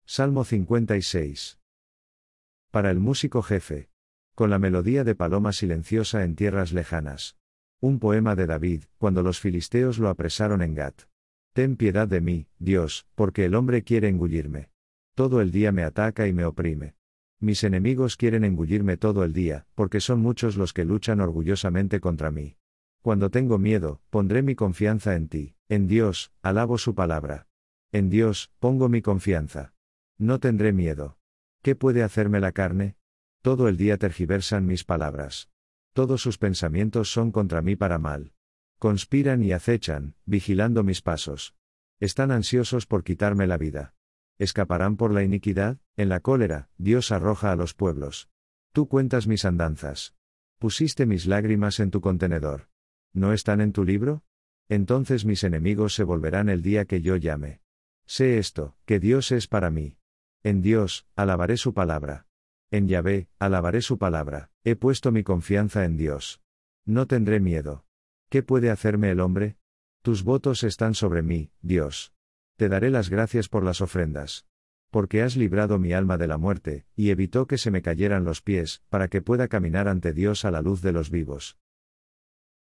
Salmo 56. Para el músico jefe. Con la melodía de paloma silenciosa en tierras lejanas. Un poema de David, cuando los filisteos lo apresaron en Gat. Ten piedad de mí, Dios, porque el hombre quiere engullirme. Todo el día me ataca y me oprime. Mis enemigos quieren engullirme todo el día, porque son muchos los que luchan orgullosamente contra mí. Cuando tengo miedo, pondré mi confianza en ti, en Dios, alabo su palabra. En Dios, pongo mi confianza. No tendré miedo. ¿Qué puede hacerme la carne? Todo el día tergiversan mis palabras. Todos sus pensamientos son contra mí para mal. Conspiran y acechan, vigilando mis pasos. Están ansiosos por quitarme la vida. ¿Escaparán por la iniquidad? En la cólera, Dios arroja a los pueblos. Tú cuentas mis andanzas. Pusiste mis lágrimas en tu contenedor. ¿No están en tu libro? Entonces mis enemigos se volverán el día que yo llame. Sé esto, que Dios es para mí. En Dios, alabaré su palabra. En Yahvé, alabaré su palabra, he puesto mi confianza en Dios. No tendré miedo. ¿Qué puede hacerme el hombre? Tus votos están sobre mí, Dios. Te daré las gracias por las ofrendas. Porque has librado mi alma de la muerte, y evitó que se me cayeran los pies, para que pueda caminar ante Dios a la luz de los vivos.